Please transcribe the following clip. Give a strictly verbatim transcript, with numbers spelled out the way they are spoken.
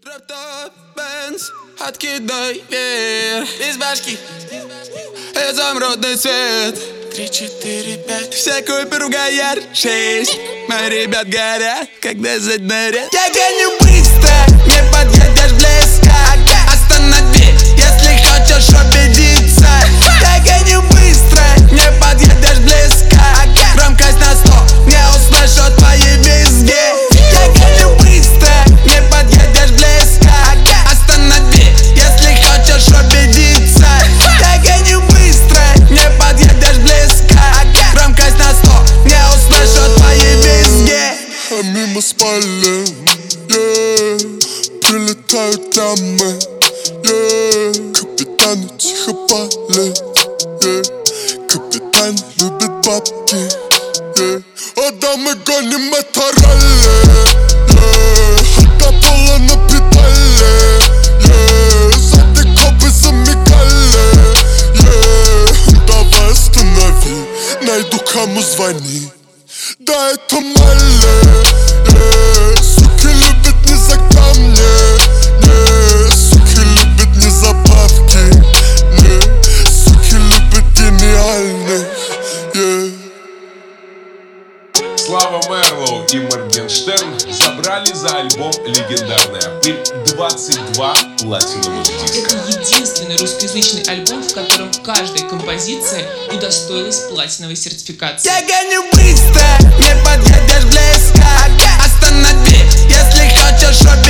Дроп-топ, Бенз, откидай вверх из башки, изумрудный цвет. Три, четыре, пять, всякую поругаяр. Шесть, мои ребят горят, когда заднарят. Я гоню быстро, не подъедешь близко. Останови, если хочешь убедиться. Я гоню быстро, не подъедешь близко. Громкость на сто, не услышу твои визги. Я гоню быстро, не подъедешь близко. Останови, если хочешь убедиться. Я гоню быстро, не подъедешь близко. Громкость на сто, не услышу твои визги. А мимо спален, yeah. Прилетают лямы, yeah. Капитаны тихо палят, yeah. Капитан любит бабки, yeah. А да мы гоним это ралли, yeah. До пола на педали, yeah. Сзади копы замигали, yeah. Давай останови, найду кому звони. Да это Малли, yeah. Суки любят не за камни, yeah. Суки любят не за бабки, yeah. Суки любят гениальных, yeah. Слава Мерлоу и Моргенштерн собрали за альбом «Легендарная пыль» двадцать два платиновых диска. Это единственный русскоязычный альбом, в котором каждая композиция удостоилась платиновой сертификации. Я гоню быстро, не подъедешь близко. Останови, если хочешь убедиться.